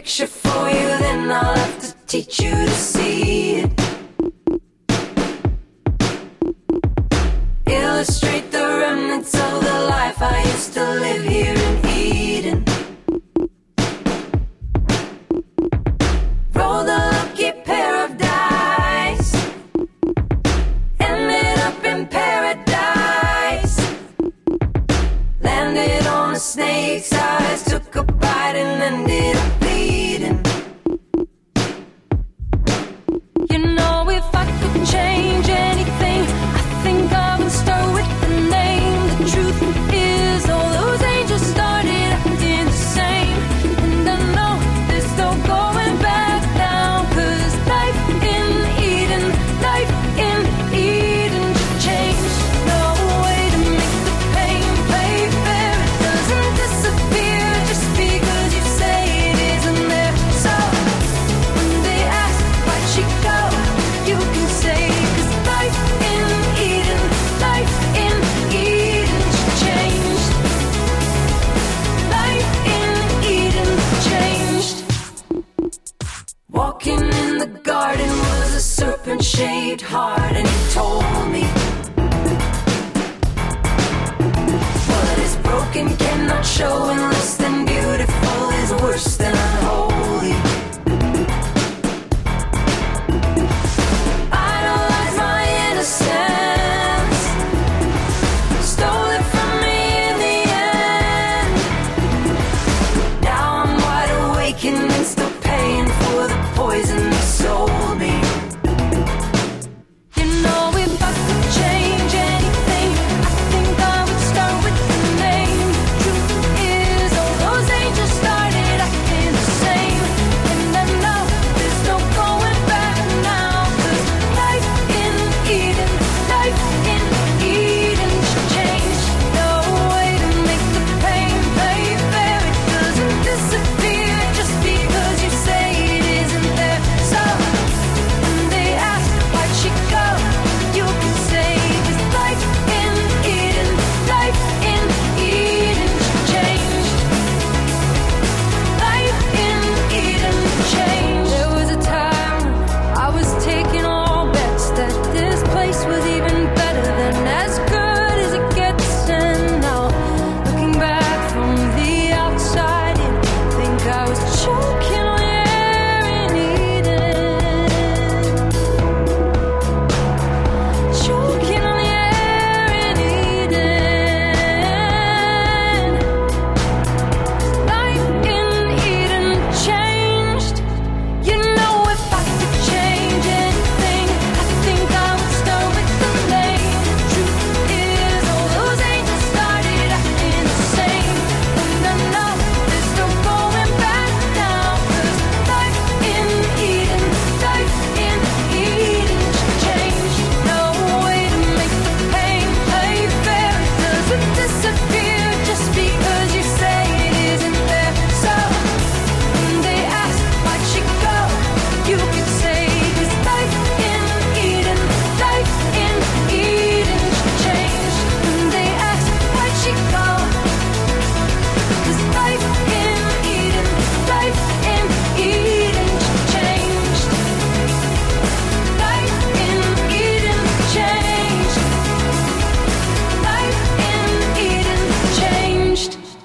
picture for you, then I'll have to teach you to see it. Illustrate the remnants of the life I used to live here in Eden. Roll the lucky pair of dice, ended up in paradise. Landed on a snake's eyes, took a bite and ended up bleeding. You know, if I could change anything, I think I would start with the name. The truth is, all those angels started acting the same. And I know there's no going back now, 'cause life in Eden just changed. No way to make the pain play fair. It doesn't disappear just because you say it isn't there. So when they ask why'd she go, you can say, 'cause life in Eden just changed. Life in Eden changed. Walking in the garden was a serpent-shaped heart, and he told me what is broken cannot show, and less than beautiful is worse than unholy. Idolize my innocence, stole it from me in the end. Now I'm wide awake and still paying for the poison they sold me. You know, if I could change anything, I think I would start with the name. Truth is, all those angels started acting the same. And I know there's no going back now, 'cause life in Eden should change. No way to make the pain play fair. It doesn't disappear just because you say it isn't there. So when they ask why'd she go, you can say, 'cause life in Eden should change. Life in Eden changed. There was a time I was taking all bets that this place was even better than as good as it gets. And now, looking back from the outside, I think I was choking on the air in Eden. Choking on the air in Eden. Life in Eden changed. You know, if I could change anything, I think I would start with the name. Truth is, all those angels started acting the same. And I know there's no going back now, 'cause life in Eden just changed. No way to make the pain play fair. It doesn't disappear just because you say it isn't there. So when they ask why'd she go, you can say, 'cause life in Eden just changed. When they ask why'd she go, 'cause life in Eden just changed. Life in Eden changed. Life in Eden changed.